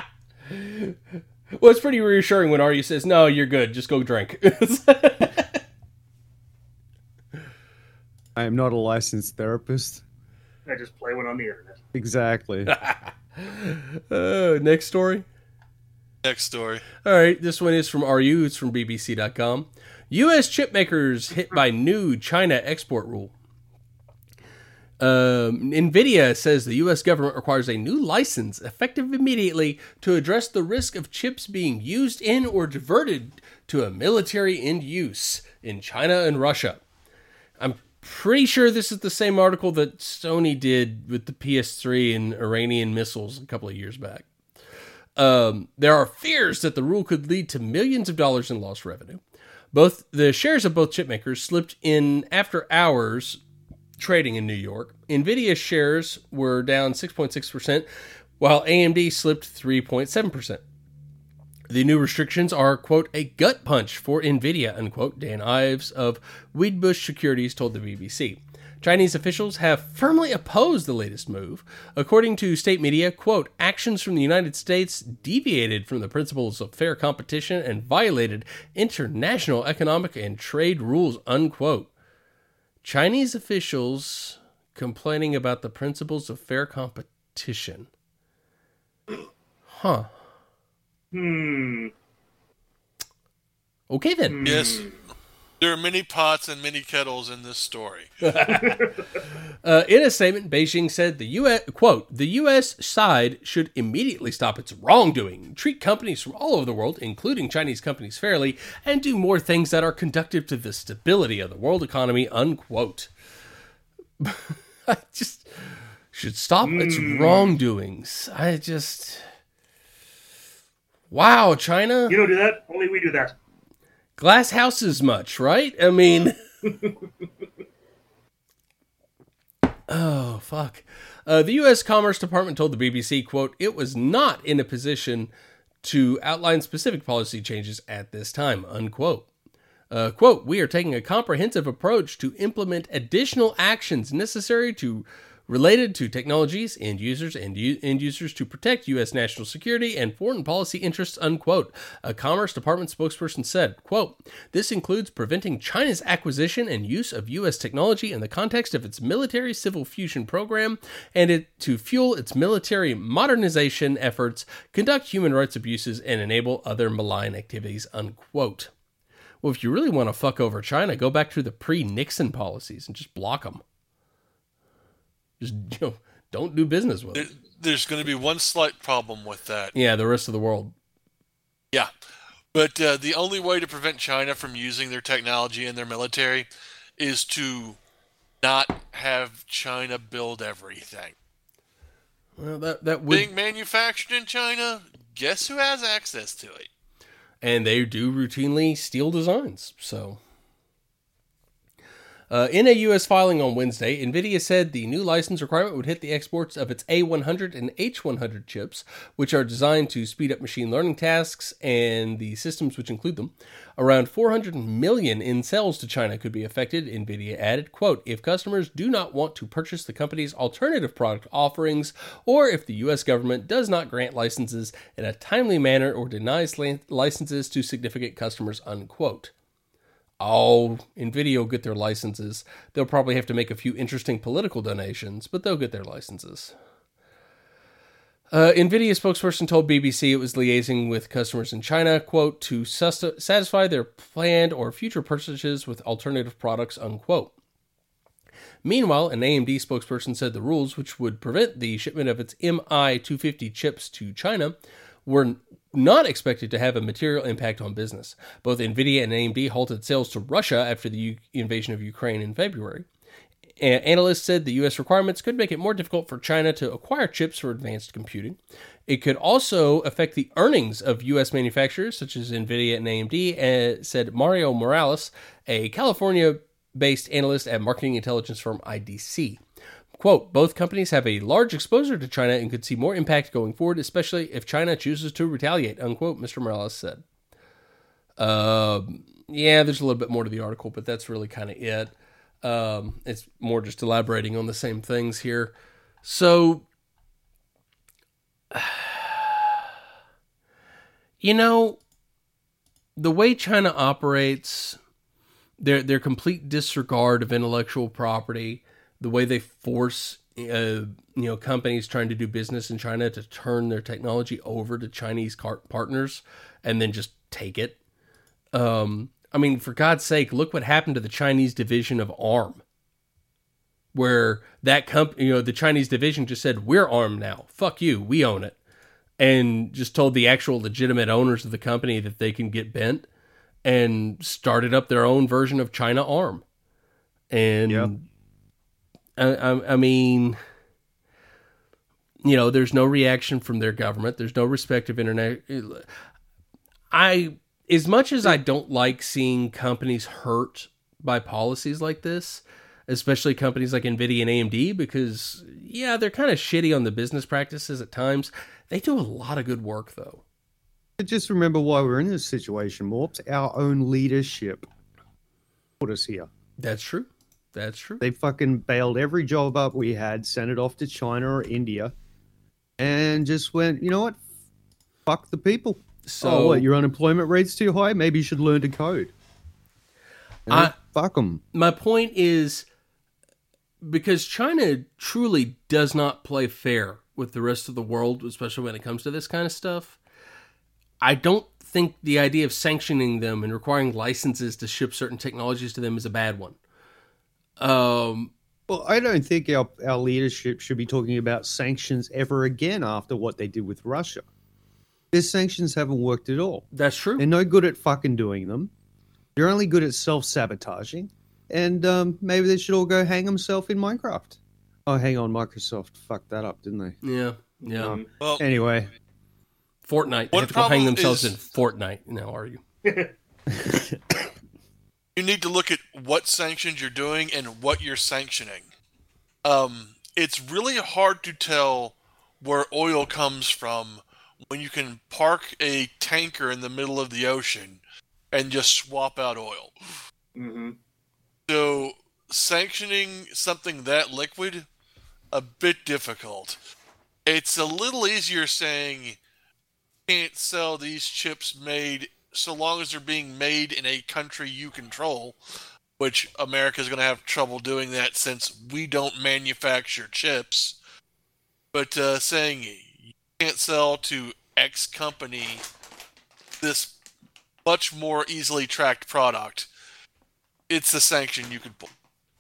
well, it's pretty reassuring when RU says, "No, you're good. Just go drink." I am not a licensed therapist. I just play one on the internet. Exactly. uh, next story. next story. All right, this one is from R U. It's from B B C dot com. U S chip makers hit by new China export rule. Um, NVIDIA says the U S government requires a new license effective immediately to address the risk of chips being used in or diverted to a military end use in China and Russia. I'm pretty sure this is the same article that Sony did with the P S three and Iranian missiles a couple of years back. Um, there are fears that the rule could lead to millions of dollars in lost revenue. Both the shares of both chipmakers slipped in after hours trading in New York. NVIDIA shares were down six point six percent, while A M D slipped three point seven percent. The new restrictions are, quote, a gut punch for NVIDIA, unquote, Dan Ives of Wedbush Securities told the B B C. Chinese officials have firmly opposed the latest move. According to state media, quote, actions from the United States deviated from the principles of fair competition and violated international economic and trade rules, unquote. Chinese officials complaining about the principles of fair competition. Huh. Hmm. Okay then. Yes. There are many pots and many kettles in this story. Uh, in a statement, Beijing said the U S quote, the U S side should immediately stop its wrongdoing, treat companies from all over the world, including Chinese companies, fairly, and do more things that are conducive to the stability of the world economy, unquote. I just should stop its wrongdoings. I just... Wow, China. You don't do that. Only we do that. Glass houses much, right? I mean... oh, fuck. Uh, the U S Commerce Department told the B B C, quote, it was not in a position to outline specific policy changes at this time, unquote. Uh, quote, we are taking a comprehensive approach to implement additional actions necessary to related to technologies, end users, and u- end users to protect U S national security and foreign policy interests, unquote. A Commerce Department spokesperson said, quote, this includes preventing China's acquisition and use of U S technology in the context of its military civil fusion program and it to fuel its military modernization efforts, conduct human rights abuses, and enable other malign activities, unquote. Well, if you really want to fuck over China, go back to the pre-Nixon policies and just block them. Just, you know, don't do business with There, it. there's going to be one slight problem with that. Yeah, the rest of the world. Yeah. But uh, the only way to prevent China from using their technology and their military is to not have China build everything. Well, that that would, Being manufactured in China, guess who has access to it? and they do routinely steal designs. So, uh, in a U S filing on Wednesday, NVIDIA said the new license requirement would hit the exports of its A one hundred and H one hundred chips, which are designed to speed up machine learning tasks and the systems which include them. Around four hundred million in sales to China could be affected, NVIDIA added, quote, if customers do not want to purchase the company's alternative product offerings, or if the U S government does not grant licenses in a timely manner or denies licenses to significant customers, unquote. Oh, NVIDIA will get their licenses. They'll probably have to make a few interesting political donations, but they'll get their licenses. Uh, NVIDIA spokesperson told B B C it was liaising with customers in China, quote, to sus- satisfy their planned or future purchases with alternative products, unquote. Meanwhile, an A M D spokesperson said the rules, which would prevent the shipment of its M I two fifty chips to China, were not expected to have a material impact on business. Both NVIDIA and A M D halted sales to Russia after the U- invasion of Ukraine in February. A- analysts said the U S requirements could make it more difficult for China to acquire chips for advanced computing. It could also affect the earnings of U S manufacturers such as NVIDIA and A M D, uh, said Mario Morales, a California-based analyst at marketing intelligence firm I D C. Quote, both companies have a large exposure to China and could see more impact going forward, especially if China chooses to retaliate, unquote, Mister Morales said. Uh, yeah, there's a little bit more to the article, but that's really kind of it. Um, it's more just elaborating on the same things here. So, you know, the way China operates, their their complete disregard of intellectual property, the way they force uh, you know companies trying to do business in China to turn their technology over to Chinese car- partners and then just take it. Um, I mean, for God's sake, look what happened to the Chinese division of ARM, where that company, you know, the Chinese division just said, "We're ARM now. Fuck you. We own it," and just told the actual legitimate owners of the company that they can get bent, and started up their own version of China ARM. And Yep. I, I, I mean, you know, there's no reaction from their government. There's no respect of internet. I, as much as I don't like seeing companies hurt by policies like this, especially companies like NVIDIA and A M D, because, yeah, they're kind of shitty on the business practices at times. They do a lot of good work, though. Just remember why we're in this situation, Morps. Our own leadership put us here. That's true. That's true. They fucking bailed every job up we had, sent it off to China or India, and just went, you know what? Fuck the people. So, oh, what, your unemployment rate's too high? Maybe you should learn to code. You know, I- fuck them. my point is, because China truly does not play fair with the rest of the world, especially when it comes to this kind of stuff, I don't think the idea of sanctioning them and requiring licenses to ship certain technologies to them is a bad one. Um, Well, I don't think our, our leadership should be talking about sanctions ever again after what they did with Russia. Their sanctions haven't worked at all. that's true. They're no good at fucking doing them. They're only good at self-sabotaging. And um, maybe they should all go hang themselves in Minecraft. Oh, hang on. Microsoft fucked that up, didn't they? Yeah, yeah. Um, Well, Anyway. Fortnite. They One have to go hang problem themselves is- in Fortnite now, are you? you need to look at what sanctions you're doing and what you're sanctioning. Um, it's really hard to tell where oil comes from when you can park a tanker in the middle of the ocean and just swap out oil. hmm So sanctioning something that liquid, a bit difficult. It's a little easier saying you can't sell these chips made so long as they're being made in a country you control, which America's going to have trouble doing that since we don't manufacture chips. But uh, saying you can't sell to X company this much more easily tracked product, it's a sanction you could pull.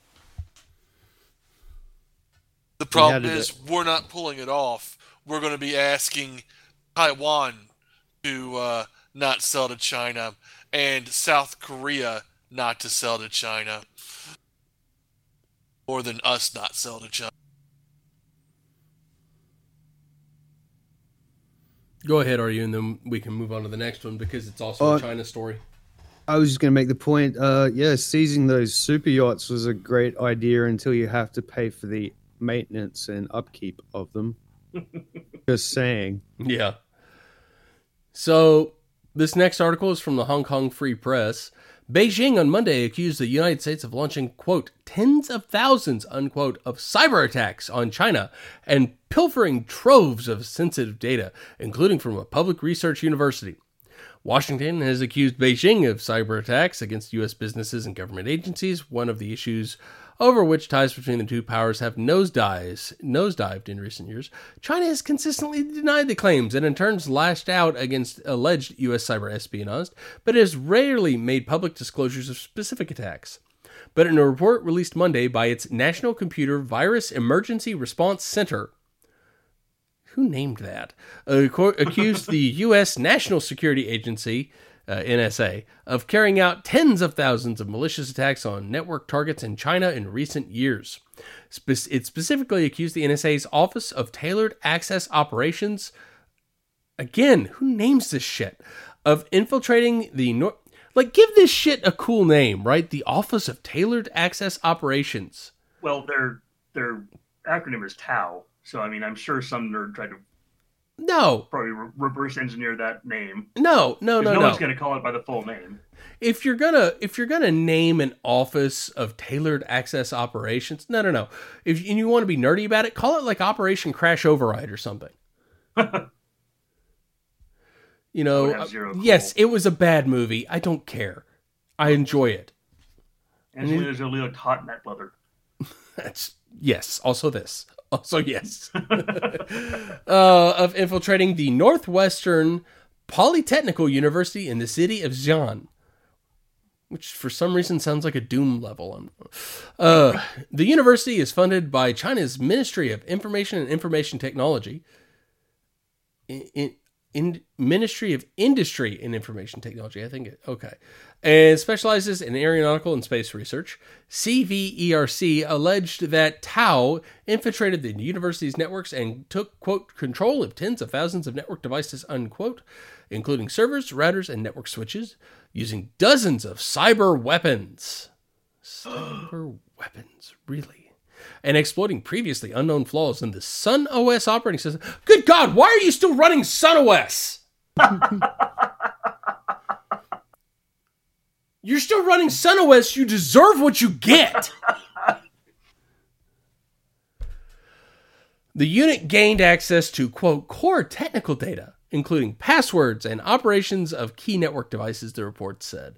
The problem did is we're not pulling it off. We're going to be asking Taiwan to uh, not sell to China and South Korea not to sell to China more than us not sell to China. Go ahead, are you? And then we can move on to the next one because it's also Uh, a China story. I was just going to make the point, uh, yeah, seizing those super yachts was a great idea until you have to pay for the maintenance and upkeep of them. Just saying. Yeah. So this next article is from the Hong Kong Free Press. Beijing on Monday accused the United States of launching, quote, tens of thousands, unquote, of cyber attacks on China and pilfering troves of sensitive data, including from a public research university. Washington has accused Beijing of cyber attacks against U S businesses and government agencies, one of the issues over which ties between the two powers have nosedives, nosedived in recent years. China has consistently denied the claims and in turn lashed out against alleged U S cyber espionage, but has rarely made public disclosures of specific attacks. But in a report released Monday by its National Computer Virus Emergency Response Center, who named that? Uh, accused the U S National Security Agency, uh, N S A, of carrying out tens of thousands of malicious attacks on network targets in China in recent years. Spe- it specifically accused the N S A's Office of Tailored Access Operations, again, who names this shit, of infiltrating the... Nor- like, give this shit a cool name, right? The Office of Tailored Access Operations. Well, their their acronym is TAO. So, I mean, I'm sure some nerd tried to No, probably re- reverse engineer that name. no, no, 'Cause no, no no. one's going to call it by the full name. If you're gonna if you're gonna name an office of tailored access operations, no, no, no. If and you want to be nerdy about it, call it like Operation Crash Override or something. You That would know, have zero yes, cool. it was a bad movie. I don't care. I enjoy it. Angelina Jolie looked hot in that leather. That's yes. Also this. Also yes. uh, of infiltrating the Northwestern Polytechnical University in the city of Xi'an, which for some reason sounds like a Doom level. Uh, the university is funded by China's Ministry of Information and Information Technology. In, in, in Ministry of Industry and Information Technology, I think. It, okay. And specializes in aeronautical and space research. C V E R C alleged that Tao infiltrated the university's networks and took, quote, control of tens of thousands of network devices, unquote, including servers, routers, and network switches, using dozens of cyber weapons. Cyber weapons, really? And exploiting previously unknown flaws in the Sun O S operating system. Good God, why are you still running Sun O S? You're still running Sun O S. You deserve what you get. The unit gained access to, quote, core technical data, including passwords and operations of key network devices, the report said.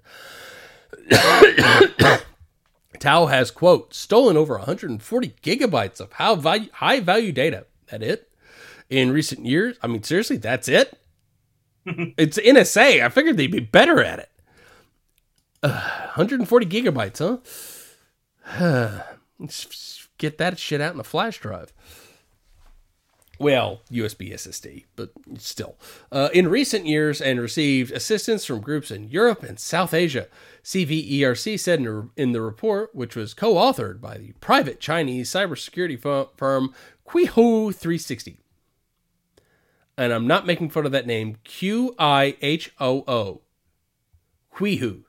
Tao has, quote, stolen over one hundred forty gigabytes of high value data. That it? In recent years? I mean, seriously, that's it? It's N S A. I figured they'd be better at it. Uh, one hundred forty gigabytes, huh? Let's get that shit out in a flash drive. Well, U S B S S D, but still. Uh, in recent years, and received assistance from groups in Europe and South Asia. C V E R C said in, a, in the report, which was co-authored by the private Chinese cybersecurity firm Qihu three sixty. And I'm not making fun of that name. Q I H O O. Qihu.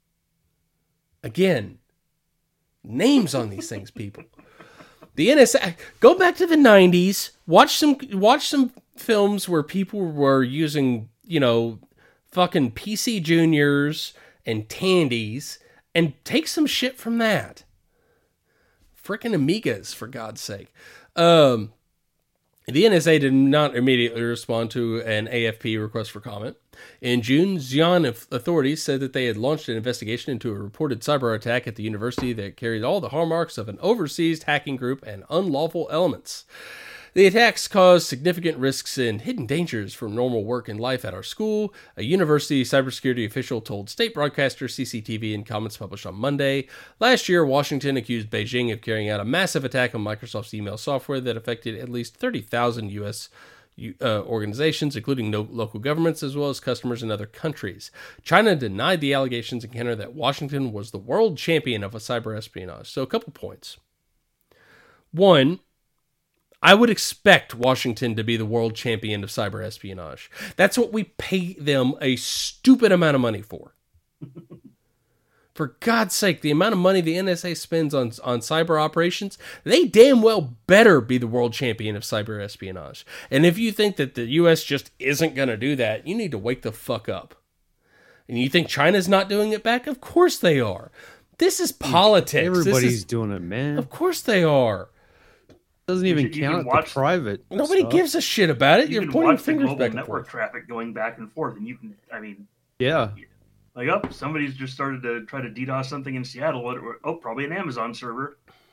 Again, names on these things, people. The N S A, go back to the nineties, watch some watch some films where people were using, you know, fucking P C Juniors and Tandies, and take some shit from that. Frickin' Amigas, for God's sake. Um, the N S A did not immediately respond to an A F P request for comment. In June, Xi'an authorities said that they had launched an investigation into a reported cyber attack at the university that carried all the hallmarks of an overseas hacking group and unlawful elements. The attacks caused significant risks and hidden dangers from normal work and life at our school, a university cybersecurity official told state broadcaster C C T V in comments published on Monday. Last year, Washington accused Beijing of carrying out a massive attack on Microsoft's email software that affected at least thirty thousand U S Uh, organizations, including no local governments, as well as customers in other countries. China denied the allegations and countered that Washington was the world champion of a cyber espionage. So a couple points. One, I would expect Washington to be the world champion of cyber espionage. That's what we pay them a stupid amount of money for. For God's sake, the amount of money the N S A spends on, on cyber operations, they damn well better be the world champion of cyber espionage. And if you think that the U S just isn't going to do that, you need to wake the fuck up. And you think China's not doing it back? Of course they are. This is politics. Everybody's this is, doing it, man. Of course they are. Doesn't even You can- you count can the watch- private. Nobody stuff. gives a shit about it. You You're can pointing watch the fingers global back and network forth. traffic going back and forth, and you can, I mean, Yeah. like, oh, somebody's just started to try to DDoS something in Seattle. What- Oh, probably an Amazon server.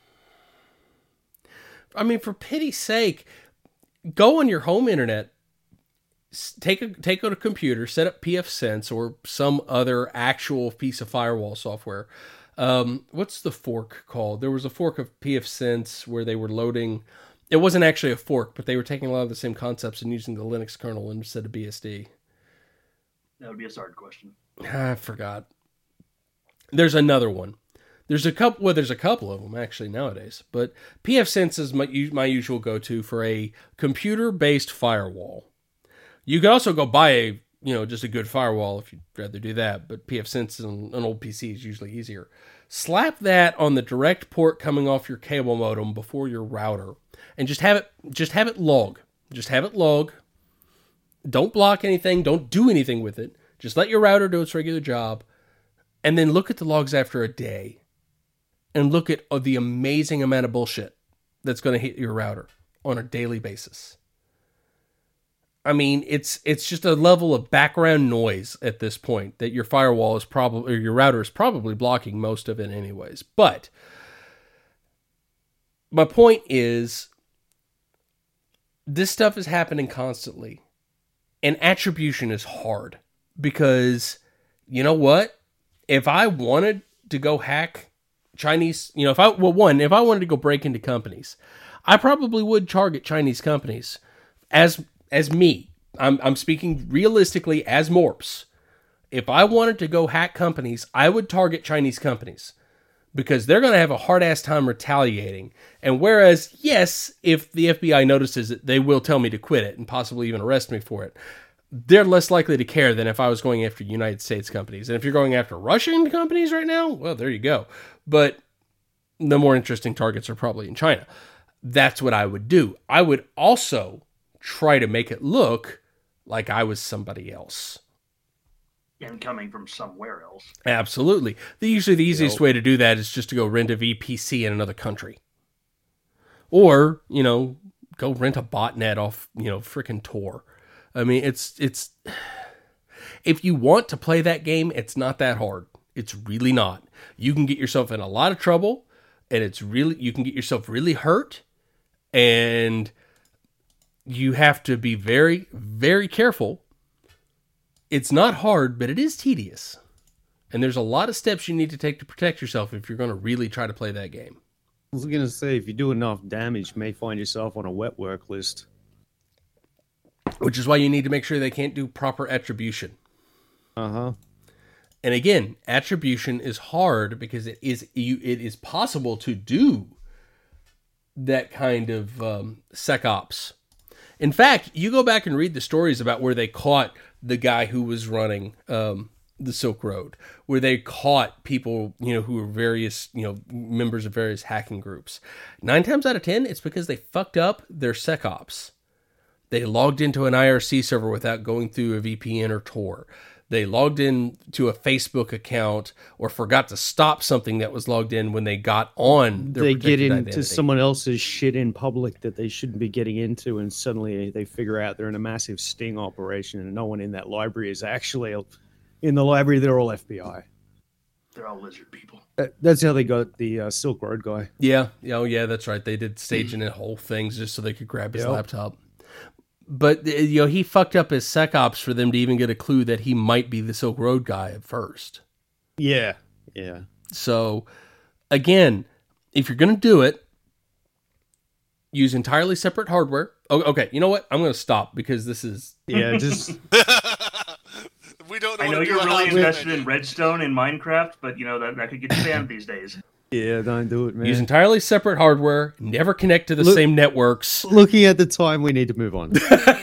I mean, for pity's sake, go on your home internet, s- take a take out a computer, set up pfSense or some other actual piece of firewall software. Um, what's the fork called? There was a fork of pfSense where they were loading. It wasn't actually a fork, but they were taking a lot of the same concepts and using the Linux kernel instead of B S D. That would be a S A R D question. I forgot. There's another one. There's a couple. Well, there's a couple of them actually nowadays. But pfSense is my my usual go-to for a computer-based firewall. You could also go buy a you know just a good firewall if you'd rather do that. But pfSense on an old P C is usually easier. Slap that on the direct port coming off your cable modem before your router, and just have it just have it log. Just have it log. Don't block anything. Don't do anything with it. Just let your router do its regular job, and then look at the logs after a day, and look at uh, the amazing amount of bullshit that's going to hit your router on a daily basis. I mean, it's it's just a level of background noise at this point that your firewall is probably, or your router is probably blocking most of it anyways. But my point is, this stuff is happening constantly, and attribution is hard. Because, you know what? If I wanted to go hack Chinese, you know, if I, well, one, if I wanted to go break into companies, I probably would target Chinese companies as, as me. I'm, I'm speaking realistically as Morps. If I wanted to go hack companies, I would target Chinese companies because they're going to have a hard ass time retaliating. And whereas, yes, if the F B I notices it, they will tell me to quit it and possibly even arrest me for it. They're less likely to care than if I was going after United States companies. And if you're going after Russian companies right now, well, there you go. But the more interesting targets are probably in China. That's what I would do. I would also try to make it look like I was somebody else. And coming from somewhere else. Absolutely. The, usually the easiest Yep. way to do that is just to go rent a V P C in another country. Or, you know, go rent a botnet off, you know, frickin' Tor. I mean, it's, it's, if you want to play that game, it's not that hard. It's really not. You can get yourself in a lot of trouble, and it's really, you can get yourself really hurt, and you have to be very, very careful It's not hard, but it is tedious. And there's a lot of steps you need to take to protect yourself if you're going to really try to play that game. I was going to say, if you do enough damage, you may find yourself on a wet work list. Which is why you need to make sure they can't do proper attribution. Uh-huh. And again, attribution is hard because it is you. It is possible to do that kind of um, SecOps. In fact, you go back and read the stories about where they caught the guy who was running um, the Silk Road, where they caught people, you know, who were various, you know, members of various hacking groups. Nine times out of ten, it's because they fucked up their SecOps. They logged into an I R C server without going through a V P N or Tor. They logged in to a Facebook account or forgot to stop something that was logged in when they got on their They get protected into identity. someone else's shit in public that they shouldn't be getting into, and suddenly they figure out they're in a massive sting operation, and no one in that library is actually in the library. They're all F B I. They're all lizard people. That- That's how they got the uh, Silk Road guy. Yeah, yeah, oh yeah, that's right. They did staging and whole things just so they could grab his Yep. laptop. But you know, he fucked up his SecOps for them to even get a clue that he might be the Silk Road guy at first. Yeah, yeah. So, again, if you're going to do it, use entirely separate hardware. Oh, okay, you know what? I'm going to stop because this is... Yeah, just We don't. I wanna know do you're a really how-to invested menu. in Redstone and Minecraft, but you know that, that could get banned these days. yeah. Don't do it, man. Use entirely separate hardware. Never connect to the Look- same networks. Looking at the time, we need to move on.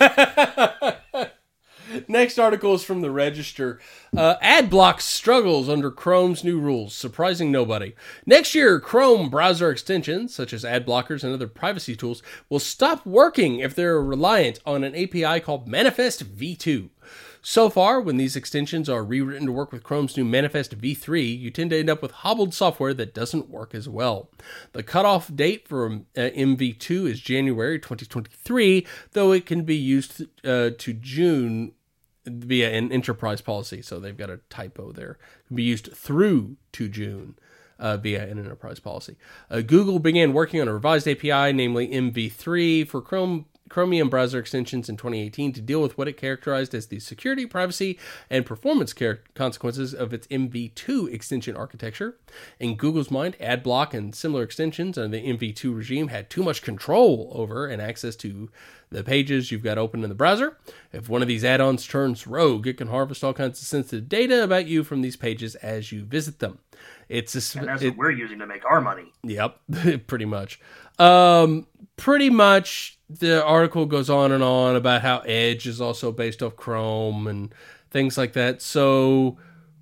Next article is from the Register. Uh, Adblock struggles under Chrome's new rules, surprising nobody. Next year, Chrome browser extensions, such as ad blockers and other privacy tools, will stop working if they're reliant on an A P I called Manifest v two. So far, when these extensions are rewritten to work with Chrome's new Manifest v three, you tend to end up with hobbled software that doesn't work as well. The cutoff date for uh, M V two is January twenty twenty-three, though it can be used uh, to June via an enterprise policy. So they've got a typo there. It can be used through to June uh, via an enterprise policy. Uh, Google began working on a revised A P I, namely M V three, for Chrome Chromium browser extensions in twenty eighteen to deal with what it characterized as the security, privacy, and performance care consequences of its M V two extension architecture. In Google's mind, AdBlock and similar extensions under the M V two regime had too much control over and access to the pages you've got open in the browser. If one of these add-ons turns rogue, it can harvest all kinds of sensitive data about you from these pages as you visit them. It's a, And that's it, what we're using to make our money. Yep, pretty much. Um, pretty much, the article goes on and on about how Edge is also based off Chrome and things like that. So,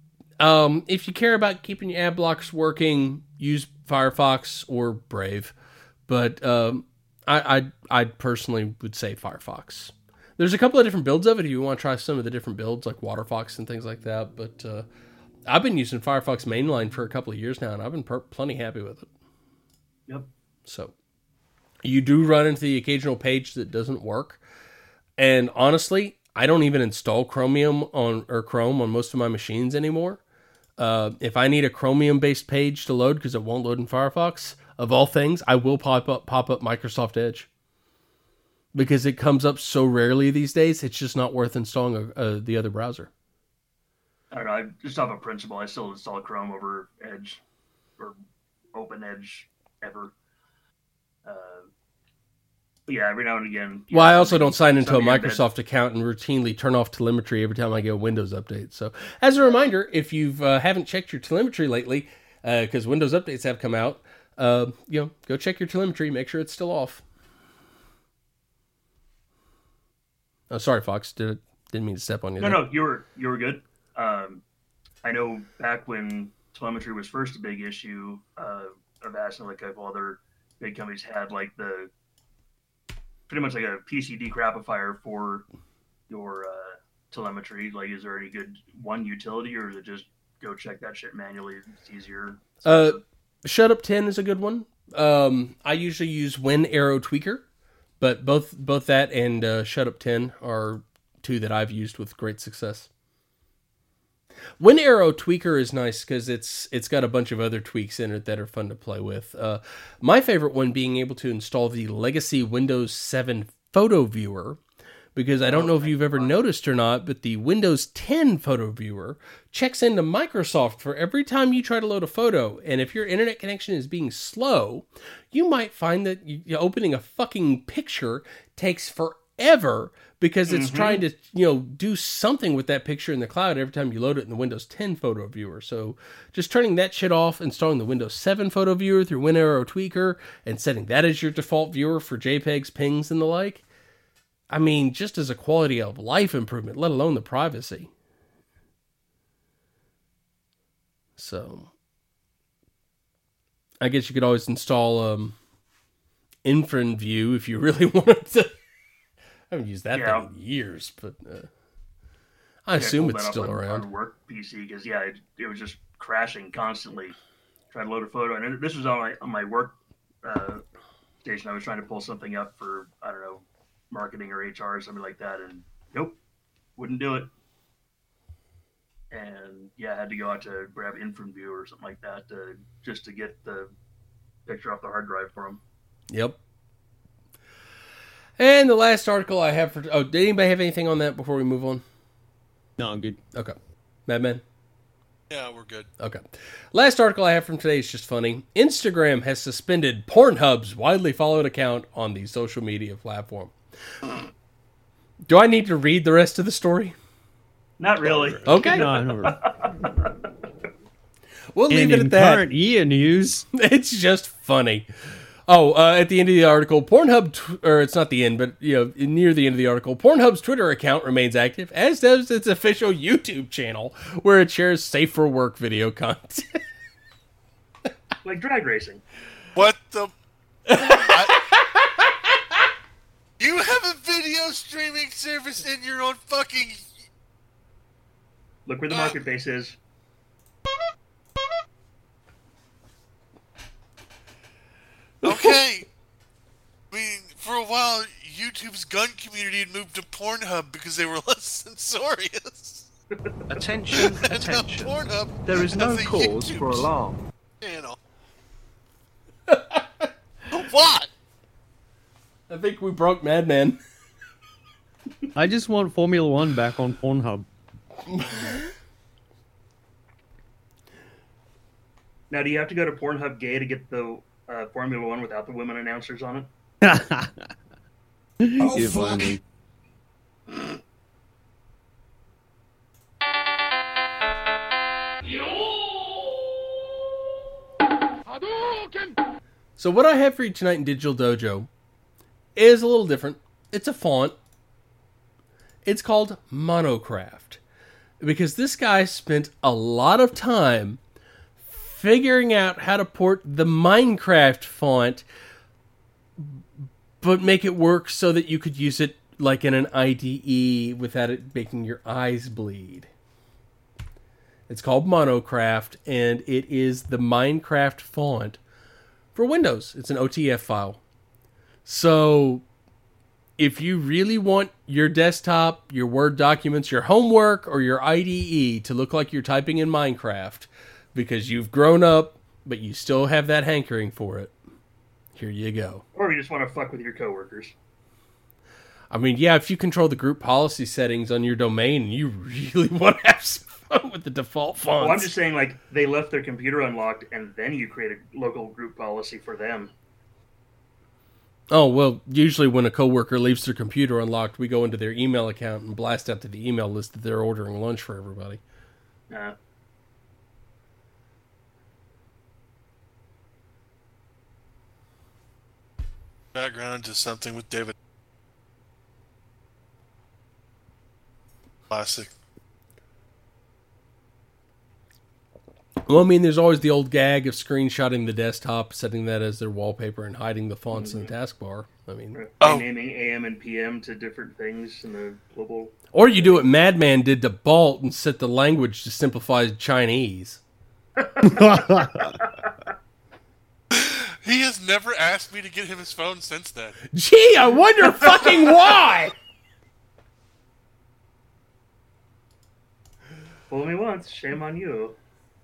um, if you care about keeping your ad blocks working, use Firefox or Brave. But um, I, I, I personally would say Firefox. There's a couple of different builds of it if you want to try some of the different builds, like WaterFox and things like that. But uh, I've been using Firefox mainline for a couple of years now, and I've been per- plenty happy with it. Yep. So you do run into the occasional page that doesn't work. And honestly, I don't even install Chromium on or Chrome on most of my machines anymore. Uh, if I need a Chromium-based page to load because it won't load in Firefox, of all things, I will pop up pop up Microsoft Edge. Because it comes up so rarely these days, it's just not worth installing a, a, the other browser. I don't know. I just have a principle. I still install Chrome over Edge or Open Edge ever. Uh, but yeah, every now and again. you Well, know, I also don't sign into a something in bed- Microsoft account and routinely turn off telemetry every time I get a Windows update. So, as a reminder, if you uh, haven't checked your telemetry lately, because uh, Windows updates have come out, uh, you know, go check your telemetry, make sure it's still off. Oh, sorry, Fox. Did, didn't mean to step on you. No, there. no, you were you were good. Um, I know back when telemetry was first a big issue, uh, Avast and like a couple other big companies had like the pretty much like a P C decrapifier for your uh, telemetry. Like, is there any good one utility, or is it just go check that shit manually? It's easier. Uh, Shut Up ten is a good one. Um, I usually use WinArrow Tweaker, but both both that and uh, Shut Up ten are two that I've used with great success. WinArrow Tweaker is nice because it's it's got a bunch of other tweaks in it that are fun to play with. Uh, my favorite one being able to install the legacy Windows seven photo viewer, Because I don't know if Okay, you've ever fine. noticed or not, but the Windows ten photo viewer checks into Microsoft for every time you try to load a photo. And if your internet connection is being slow, you might find that you, opening a fucking picture takes forever because it's Mhm. trying to, you know, do something with that picture in the cloud every time you load it in the Windows ten photo viewer. So just turning that shit off, installing the Windows seven photo viewer through WinArrow Tweaker, and setting that as your default viewer for JPEGs, pings, and the like. I mean, just as a quality of life improvement, let alone the privacy. So, I guess you could always install um, Infront View if you really wanted to. I haven't used that Yeah. thing in years, but uh, I Yeah, assume pulled it's that up still on, around. on work P C because yeah, it, it was just crashing constantly. Trying to load a photo, and this was on my on my work uh, station. I was trying to pull something up for I don't know marketing or H R or something like that, and nope, wouldn't do it. And yeah, I had to go out to grab Infront View or something like that to, just to get the picture off the hard drive for them. Yep. And the last article I have for... Oh, did anybody have anything on that before we move on? No, I'm good. Okay. Madman? Yeah, we're good. Okay. Last article I have from today is just funny. Instagram has suspended Pornhub's widely followed account on the social media platform. Do I need to read the rest of the story? Not really. Okay. No, no. We'll leave And it in at that. current year news, It's just funny. Oh, uh, at the end of the article, Pornhub, tw- or it's not the end, but you know, near the end of the article, Pornhub's Twitter account remains active, as does its official YouTube channel, where it shares safe for work video content. Like drag racing. What the? I- you have a video streaming service in your own fucking. Look where the market base is. Okay. I mean, for a while, YouTube's gun community had moved to Pornhub because they were less censorious. Attention, And now attention. Pornhub There is no has a cause YouTube for alarm. channel. What? I think we broke Madman. I just want Formula One back on Pornhub. Now, do you have to go to Pornhub Gay to get the uh, Formula One without the women announcers on it? Oh, if only. So what I have for you tonight in Digital Dojo is a little different. It's a font. It's called Monocraft. Because this guy spent a lot of time figuring out how to port the Minecraft font, but make it work so that you could use it like in an I D E without it making your eyes bleed. It's called Monocraft, and it is the Minecraft font for Windows. It's an O T F file. So if you really want your desktop, your Word documents, your homework, or your I D E to look like you're typing in Minecraft because you've grown up, but you still have that hankering for it, here you go. Or you just want to fuck with your coworkers. I mean, yeah, if you control the group policy settings on your domain and you really want to have some fun with the default fonts. Well, I'm just saying, like, they left their computer unlocked, and then you create a local group policy for them. Oh, well, usually when a coworker leaves their computer unlocked, we go into their email account and blast out to the email list that they're ordering lunch for everybody. Uh, Background to something with David. Classic. Well, I mean, there's always the old gag of screenshotting the desktop, setting that as their wallpaper, and hiding the fonts in the taskbar. I mean, Oh. renaming A M and P M to different things in the global. or you do what Madman did to Balt and set the language to simplify Chinese. He has never asked me to get him his phone since then. Gee, I wonder fucking why! Fool me once, shame on you.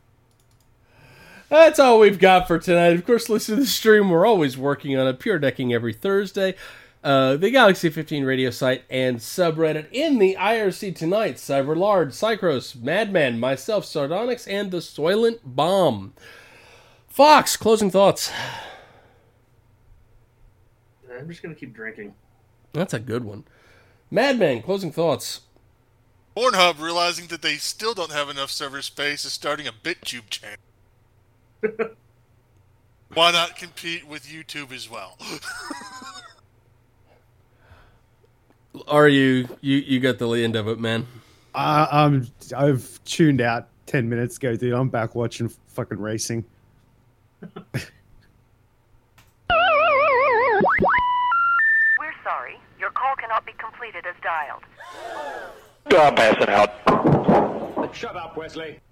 That's all we've got for tonight. Of course, listen to the stream. We're always working on it. Pure Decking every Thursday. uh, the Galaxy fifteen radio site and subreddit. In the I R C tonight, Cyberlard, Cycros, Madman, myself, Sardonyx, and the Soylent Bomb. Fox, closing thoughts. I'm just gonna keep drinking. That's a good one. Madman, closing thoughts. Pornhub, realizing that they still don't have enough server space, is starting a BitTube channel. Why not compete with YouTube as well? Are you, you you got the end of it, man? Uh, um, I've tuned out ten minutes ago, dude. I'm back watching fucking racing. We're sorry. Your call cannot be completed as dialed. I'll pass it out. Shut up, Wesley.